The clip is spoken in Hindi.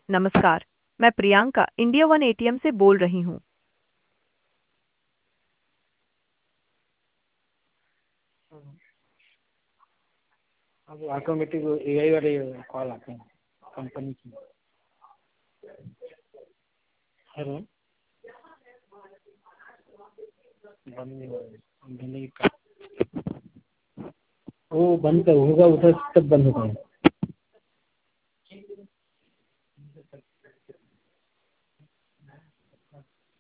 नमस्कार। मैं प्रियंका इंडिया वन एटीएम से बोल रही हूँ। अब ऑटोमेटिक एआई वाले कॉल आते हैं कंपनी की। हेलो। बंद नहीं हो रहा, बंद नहीं कर, वो बंद कर होगा उधर तब बंद होता है।